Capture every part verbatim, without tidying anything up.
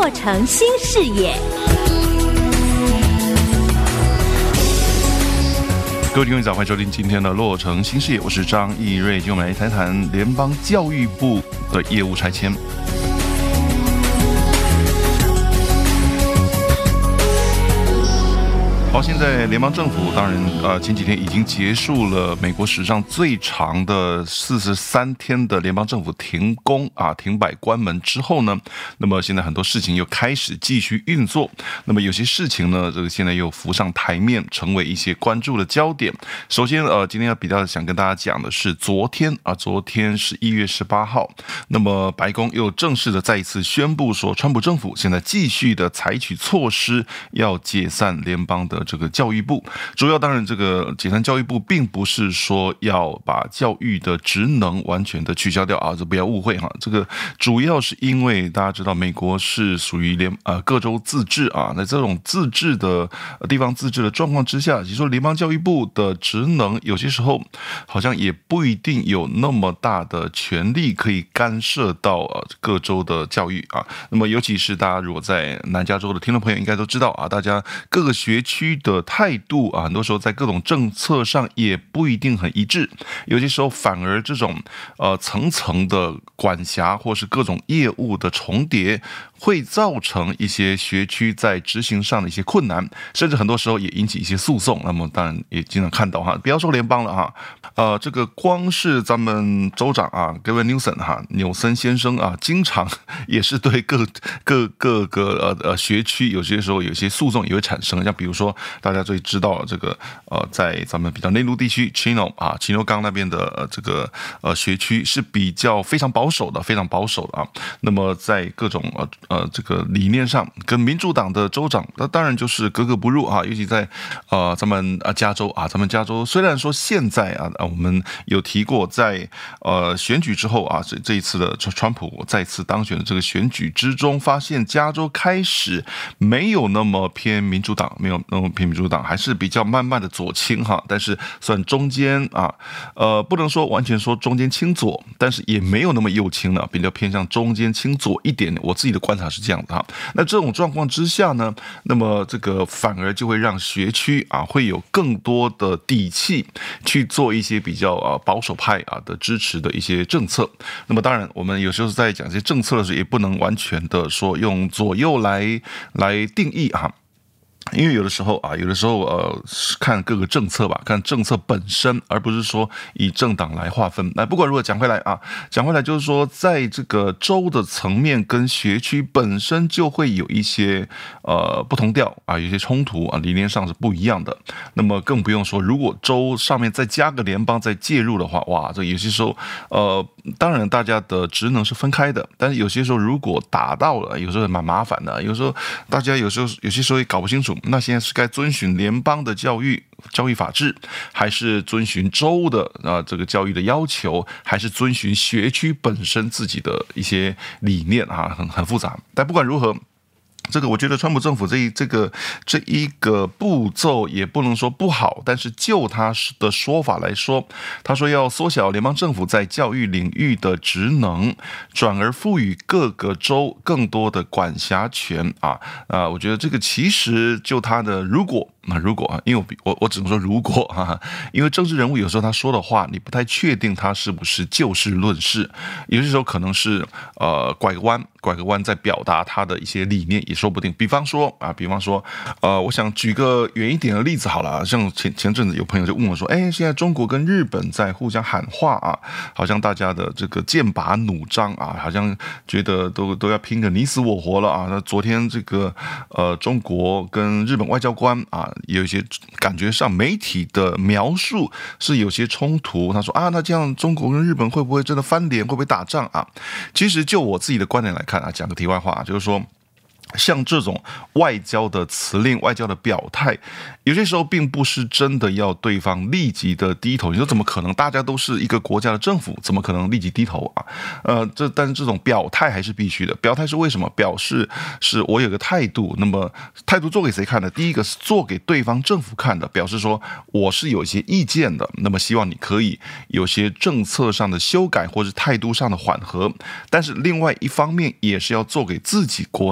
洛城新视野。 各位听众早，欢迎收听今天的洛城新视野，我是张义瑞。今天我们来谈谈联邦教育部的业务拆迁。好，现在联邦政府当然呃前几天已经结束了美国史上最长的四十三天的联邦政府停工啊停摆关门之后呢，那么现在很多事情又开始继续运作。那么有些事情呢，这个现在又浮上台面，成为一些关注的焦点。首先呃今天要比较想跟大家讲的是昨天啊，昨天是一月十八号，那么白宫又正式的再一次宣布说，川普政府现在继续的采取措施，要解散联邦的这个教育部。主要当然这个解散教育部并不是说要把教育的职能完全的取消掉啊，这不要误会哈。这个主要是因为大家知道美国是属于联呃各州自治啊，那这种自治的地方自治的状况之下，其实说联邦教育部的职能有些时候好像也不一定有那么大的权力可以干涉到呃各州的教育啊。那么尤其是大家如果在南加州的听众朋友应该都知道啊，大家各个学区的态度啊，很多时候在各种政策上也不一定很一致，有些时候反而这种呃层层的管辖或是各种业务的重叠，会造成一些学区在执行上的一些困难，甚至很多时候也引起一些诉讼。那么当然也经常看到哈，不要说联邦了哈，呃，这个光是咱们州长啊 ，Gavin Newsom 哈，纽森先生啊，经常也是对各各各个呃呃学区有些时候有些诉讼也会产生，像比如说大家最知道这个呃，在咱们比较内陆地区 Chino 啊 Chino 冈那边的呃这个呃学区是比较非常保守的，非常保守的啊。那么在各种呃呃这个理念上，跟民主党的州长那当然就是格格不入啊，尤其在呃咱们啊加州啊，咱们加州虽然说现在啊我们有提过，在呃选举之后啊，这这一次的川普再次当选的这个选举之中，发现加州开始没有那么偏民主党，没有那么偏民主党，还是比较慢慢的左倾哈，但是算中间啊，呃不能说完全说中间倾左，但是也没有那么右倾了，比较偏向中间倾左一点，我自己的观察是这样的哈。那这种状况之下呢，那么这个反而就会让学区啊会有更多的底气去做一些比较啊保守派啊的支持的一些政策。那么当然我们有时候在讲这些政策的时候，也不能完全的说用左右来来定义哈。因为有的时候啊，有的时候呃，看各个政策吧，看政策本身，而不是说以政党来划分。那不管如何讲回来啊，讲回来就是说，在这个州的层面跟学区本身就会有一些呃不同调啊，有一些冲突啊，理念上是不一样的。那么更不用说，如果州上面再加个联邦再介入的话，哇，这有些时候呃，当然大家的职能是分开的，但是有些时候如果打到了，有时候蛮麻烦的，有时候大家有时候有些时候也搞不清楚。那现在是该遵循联邦的教育教育法制，还是遵循州的啊这个教育的要求，还是遵循学区本身自己的一些理念啊，很很复杂。但不管如何，这个我觉得川普政府这一这个这一个步骤也不能说不好，但是就他的说法来说，他说要缩小联邦政府在教育领域的职能，转而赋予各个州更多的管辖权啊啊！我觉得这个其实就他的如果。那如果啊，因为我我只能说如果哈，因为政治人物有时候他说的话，你不太确定他是不是就事论事，有些时候可能是呃拐个弯，拐个弯在表达他的一些理念也说不定。比方说啊，比方说呃，我想举个远一点的例子好了，像前前阵子有朋友就问我说，哎，现在中国跟日本在互相喊话啊，好像大家的这个剑拔弩张啊，好像觉得都都要拼个你死我活了啊。那昨天这个呃中国跟日本外交官啊。有一些感觉上媒体的描述是有些冲突，他说啊，那这样中国跟日本会不会真的翻脸，会不会打仗啊？其实就我自己的观点来看啊，讲个题外话，就是说像这种外交的辞令、外交的表态，有些时候并不是真的要对方立即的低头。你说怎么可能？大家都是一个国家的政府，怎么可能立即低头啊？呃，这但是这种表态还是必须的。表态是为什么？表示是我有个态度。那么态度做给谁看的？第一个是做给对方政府看的，表示说我是有一些意见的。那么希望你可以有些政策上的修改，或是态度上的缓和。但是另外一方面也是要做给自己国内的。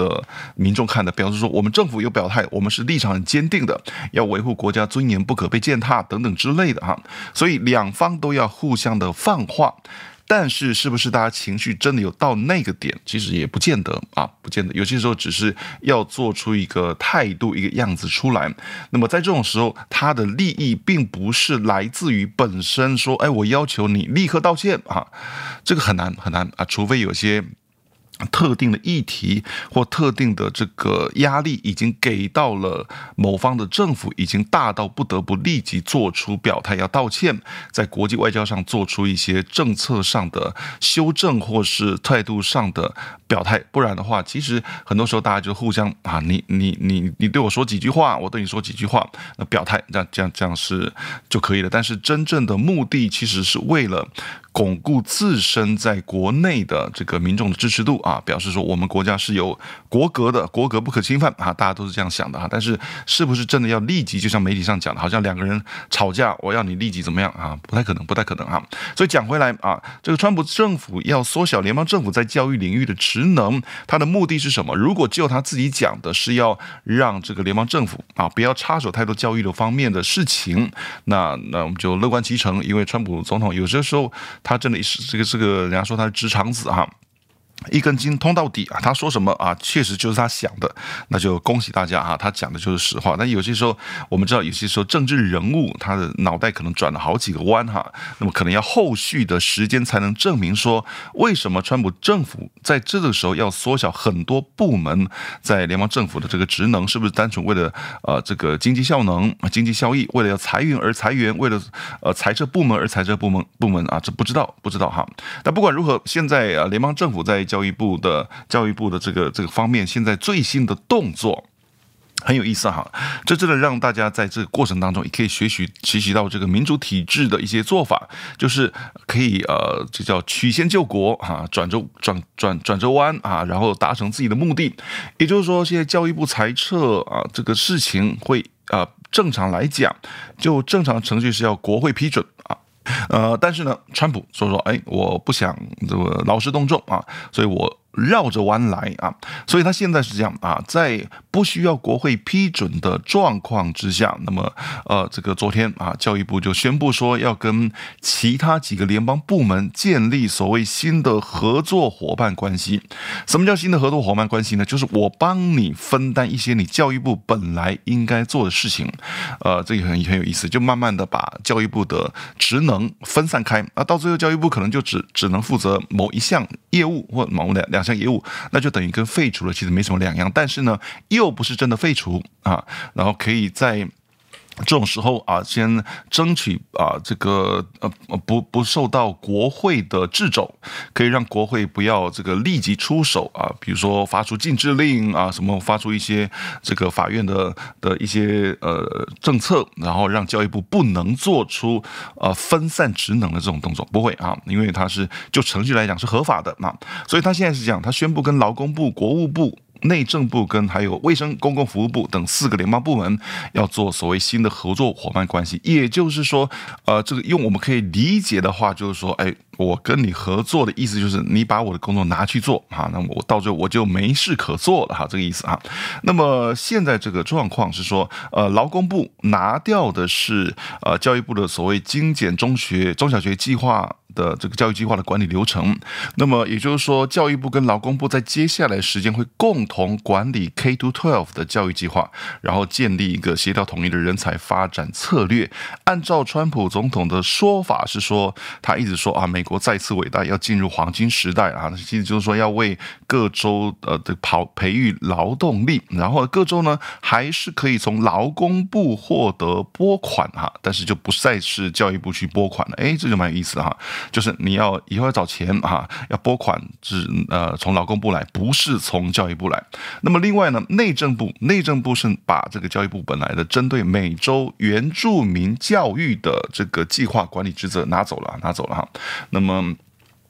的民众看的，表示说我们政府有表态，我们是立场很坚定的，要维护国家尊严，不可被践踏等等之类的哈。所以两方都要互相的放话。但是，是不是大家情绪真的有到那个点？其实也不见得啊，不见得。有些时候只是要做出一个态度、一个样子出来。那么在这种时候，他的利益并不是来自于本身说，哎，我要求你立刻道歉啊，这个很难很难啊，除非有些特定的议题或特定的这个压力已经给到了某方的政府，已经大到不得不立即做出表态要道歉，在国际外交上做出一些政策上的修正或是态度上的表态，不然的话，其实很多时候大家就互相啊，你你你你对我说几句话，我对你说几句话，那表态这样这样这样是就可以了。但是真正的目的其实是为了巩固自身在国内的这个民众的支持度啊，表示说我们国家是有国格的，国格不可侵犯啊，大家都是这样想的啊。但是是不是真的要立即，就像媒体上讲的，好像两个人吵架，我要你立即怎么样啊？不太可能，不太可能啊。所以讲回来啊，这个川普政府要缩小联邦政府在教育领域的职能，他的目的是什么？如果就他自己讲的是要让这个联邦政府啊不要插手太多教育的方面的事情，那那我们就乐观其成，因为川普总统有些时候他真的是这个这个人家说他是直肠子哈。一根筋通到底啊！他说什么啊，确实就是他想的，那就恭喜大家啊！他讲的就是实话。但有些时候，我们知道，有些时候政治人物他的脑袋可能转了好几个弯哈，那么可能要后续的时间才能证明说，为什么川普政府在这个时候要缩小很多部门在联邦政府的这个职能，是不是单纯为了呃这个经济效能、经济效益，为了要裁员而裁员，为了呃裁撤部门而裁撤部门部门啊？这不知道，不知道哈。但不管如何，现在啊，联邦政府在教育部的教育部的这个这个方面，现在最新的动作很有意思哈，这真的让大家在这个过程当中也可以学习学习到这个民主体制的一些做法，就是可以呃，这叫曲线救国啊，转轴转转转轴弯啊，然后达成自己的目的。也就是说，现在教育部裁撤啊这个事情会啊、呃，正常来讲，就正常程序是要国会批准啊。呃，但是呢，川普说说，哎，我不想这个劳师动众啊，所以我绕着弯来啊，所以他现在是这样啊，在不需要国会批准的状况之下，那么呃，这个昨天啊，教育部就宣布说要跟其他几个联邦部门建立所谓新的合作伙伴关系。什么叫新的合作伙伴关系呢？就是我帮你分担一些你教育部本来应该做的事情，呃，这个很很有意思，就慢慢的把教育部的职能分散开啊，到最后教育部可能就只只能负责某一项业务或某两两项业务，那就等于跟废除了其实没什么两样，但是呢，又不是真的废除啊，然后可以在这种时候啊，先争取啊，这个呃不不受到国会的掣肘，可以让国会不要这个立即出手啊，比如说发出禁制令啊，什么发出一些这个法院的的一些呃政策，然后让教育部不能做出呃分散职能的这种动作，不会啊，因为它是就程序来讲是合法的嘛，所以他现在是讲，他宣布跟劳工部、国务部、内政部跟还有卫生公共服务部等四个联邦部门要做所谓新的合作伙伴关系，也就是说，呃，这个用我们可以理解的话，就是说，哎，我跟你合作的意思就是你把我的工作拿去做哈，那么我到最后我就没事可做了哈，这个意思哈。那么现在这个状况是说，呃，劳工部拿掉的是呃教育部的所谓精简中学中小学计划的这个教育计划的管理流程，那么也就是说，教育部跟劳工部在接下来时间会共同管理 K 到十二 的教育计划，然后建立一个协调统一的人才发展策略。按照川普总统的说法是说，他一直说啊，美国再次伟大，要进入黄金时代啊，其实就是说要为各州呃的培培育劳动力，然后各州呢还是可以从劳工部获得拨款哈，但是就不再是教育部去拨款了，哎，这就蛮有意思的哈。就是你要以后要找钱啊，要拨款是呃从劳工部来，不是从教育部来。那么另外呢，内政部内政部是把这个教育部本来的针对美洲原住民教育的这个计划管理职责拿走了，拿走了哈。那么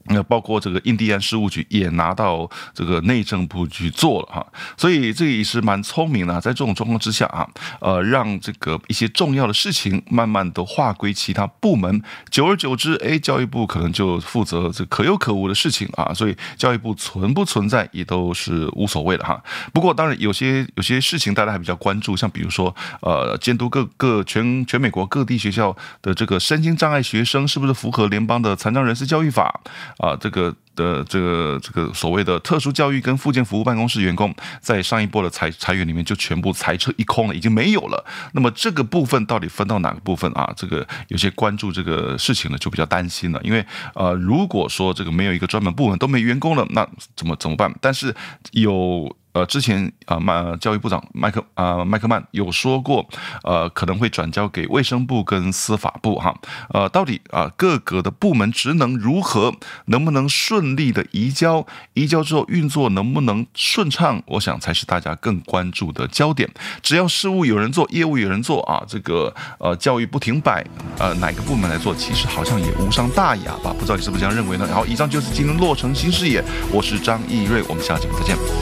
那包括这个印第安事务局也拿到这个内政部去做了哈，所以这也是蛮聪明的，在这种状况之下啊，呃，让这个一些重要的事情慢慢的划归其他部门，久而久之，哎，教育部可能就负责这可有可无的事情啊，所以教育部存不存在也都是无所谓的哈。不过当然有些有些事情大家还比较关注，像比如说呃，监督各个全全美国各地学校的这个身心障碍学生是不是符合联邦的残障人士教育法。啊，这个的这个这个所谓的特殊教育跟复健服务办公室员工，在上一波的裁裁员里面就全部裁撤一空了，已经没有了。那么这个部分到底分到哪个部分啊？这个有些关注这个事情呢，就比较担心了，因为呃，如果说这个没有一个专门部门都没员工了，那怎么怎么办？但是有。呃，之前啊，麦教育部长麦克啊麦克曼有说过，呃，可能会转交给卫生部跟司法部哈。呃，到底啊各个的部门职能如何，能不能顺利的移交？移交之后运作能不能顺畅？我想才是大家更关注的焦点。只要事务有人做，业务有人做啊，这个呃教育不停摆，呃哪个部门来做，其实好像也无伤大雅吧？不知道你是不是这样认为呢？然后以上就是今天洛城新视野，我是张义瑞，我们下期再见。